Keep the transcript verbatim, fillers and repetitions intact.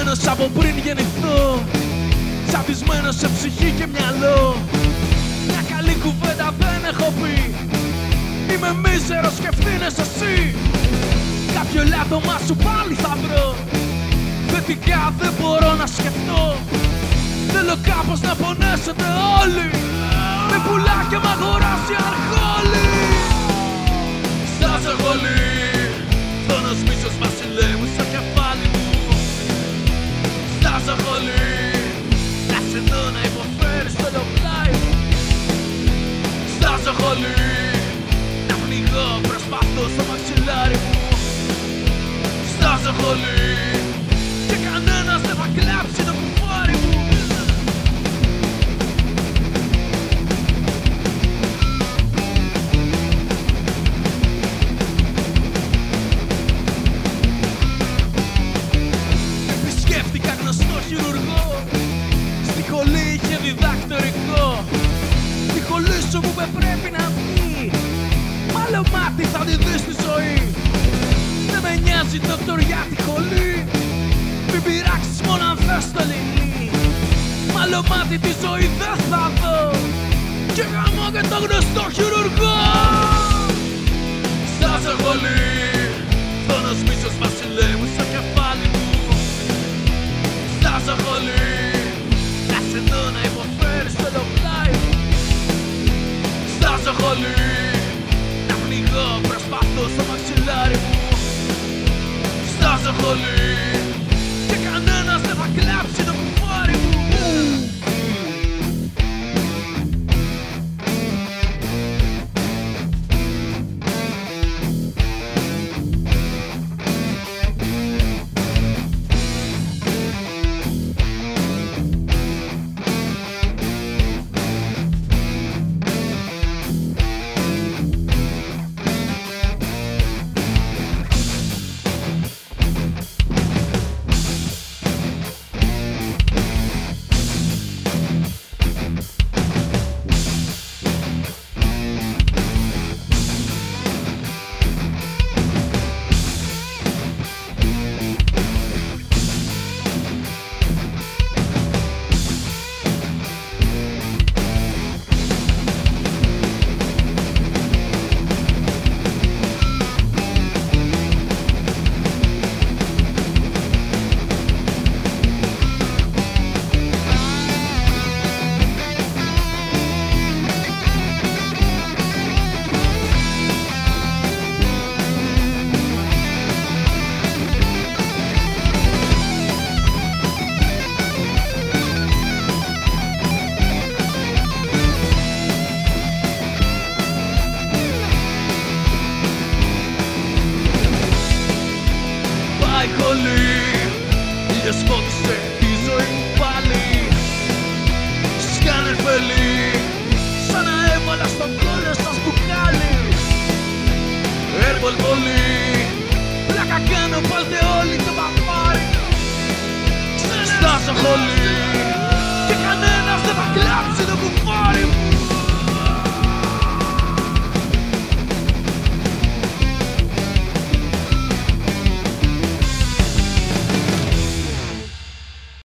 Χαμένος από πριν γεννηθώ, τσαντισμένος σε ψυχή και μυαλό. Μια καλή κουβέντα δεν έχω πει, είμαι μίζερος και ευθύνες εσύ. Κάποιο λάτωμα σου πάλι θα βρω, θετικά δεν μπορώ να σκεφτώ. Θέλω κάπως να πονέσετε όλοι, με πουλάκια μ' αγοράσει αρχόλη. Στάζω γολή, φθόνος μίσος βασιλεύει στο κεφάλι μου. Στάζω γολή, να σε δω να υποφέρεις στο λοπλάι μου. Στάζω γολή, να πνιγώ προσπαθώ στο μαξιλάρι μου. Στάζω γολή, και κανένας δεν θα κλάψει το κουφάρι μου. Επισκέφτηκα γνωστό χειρουργό, στη χολή είχε διδακτορικό. Τη χολή σου που με πρέπει να βγει, άλλο μάτι θα τη δεις στη ζωή. Δεν με νοιάζει δόκτωρ για τη χολή, μην πειράξεις μόνο αν θες το λινί. Μ' άλλο μάτι τη ζωή δεν θα δω, και γαμώ και το γνωστό χειρουργό. Στάζω χολή, φθόνος μίσος βασιλεύει στο κεφάλι μου. Στάζω χολή, να σε δω να υποφέρεις στο λοπλάι μου. Στάζω χολή, να πνιγώ προσπαθώ στο μαξιλάρι μου. Στάζω χολή, και κανένας δεν θα κλάψει το κουφάρι μου. Η χολή, ήλιος φώτισε τη ζωή μου πάλι. Σκάνε φελή, σαν να έβαλα στο κόλλο σας μπουκάλι. Έρμπολ πολύ, πλάκα κάνω πάλι όλοι το παπάρι. Στάζω χολή,